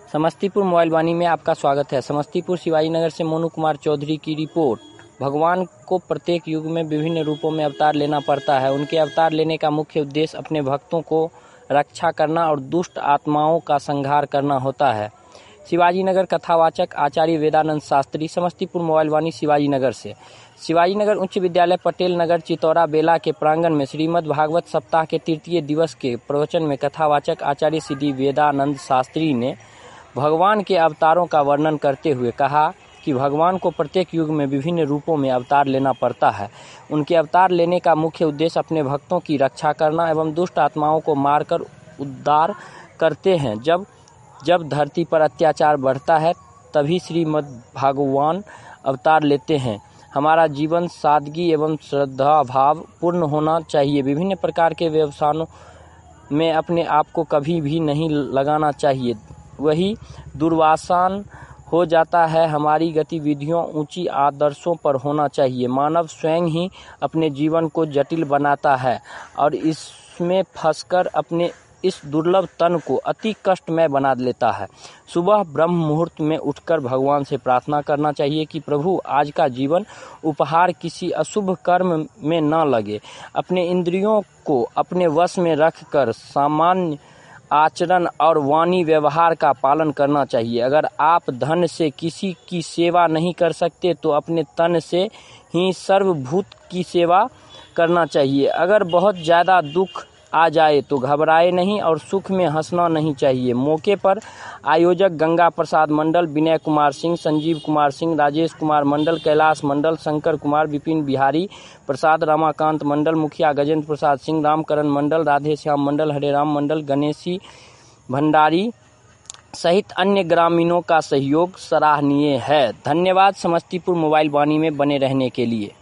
Samastipur mobile वाणी में आपका स्वागत है। समस्तीपुर शिवाजी नगर से मोनू कुमार चौधरी की रिपोर्ट। भगवान को प्रत्येक युग में विभिन्न रूपों में अवतार लेना पड़ता है। उनके अवतार लेने का मुख्य उद्देश्य अपने भक्तों को रक्षा करना और दुष्ट आत्माओं का संहार करना होता है। शिवाजी नगर कथावाचक आचार्य वेदानंद शास्त्री, समस्तीपुर मोबाइल वाणी शिवाजी नगर से। शिवाजी नगर उच्च विद्यालय पटेल नगर चितौरा बेला के प्रांगण में श्रीमद् भागवत सप्ताह के तृतीय दिवस के प्रवचन में कथावाचक आचार्य श्री वेदानंद शास्त्री ने भगवान के अवतारों का वर्णन करते हुए कहा कि भगवान को प्रत्येक युग में विभिन्न रूपों में अवतार लेना पड़ता है। उनके अवतार लेने का मुख्य उद्देश्य अपने भक्तों की रक्षा करना एवं दुष्ट आत्माओं को मारकर उद्धार करते हैं। जब धरती पर अत्याचार बढ़ता है तभी श्रीमद् भगवान अवतार लेते हैं। हमारा जीवन सादगी एवं श्रद्धा भाव पूर्ण होना चाहिए। विभिन्न प्रकार के व्यवसायों में अपने आप को कभी भी नहीं लगाना चाहिए, वही दुर्वासन हो जाता है। हमारी गतिविधियों ऊंची आदर्शों पर होना चाहिए। मानव स्वयं ही अपने जीवन को जटिल बनाता है और इसमें फंसकर अपने इस दुर्लभ तन को अति कष्टमय बना लेता है। सुबह ब्रह्म मुहूर्त में उठकर भगवान से प्रार्थना करना चाहिए कि प्रभु, आज का जीवन उपहार किसी अशुभ कर्म में न लगे। अपने इंद्रियों को अपने वश में रखकर सामान्य आचरण और वाणी व्यवहार का पालन करना चाहिए। अगर आप धन से किसी की सेवा नहीं कर सकते तो अपने तन से ही सर्वभूत की सेवा करना चाहिए। अगर बहुत ज़्यादा दुख आ जाए तो घबराए नहीं और सुख में हंसना नहीं चाहिए। मौके पर आयोजक गंगा प्रसाद मंडल, विनय कुमार सिंह, संजीव कुमार सिंह, राजेश कुमार मंडल, कैलाश मंडल, शंकर कुमार, विपिन बिहारी प्रसाद, रमाकांत मंडल, मुखिया गजेंद्र प्रसाद सिंह, रामकरण मंडल, राधे श्याम मंडल, हरे राम मंडल, गणेशी भंडारी सहित अन्य ग्रामीणों का सहयोग सराहनीय है। धन्यवाद। समस्तीपुर मोबाइल वाणी में बने रहने के लिए।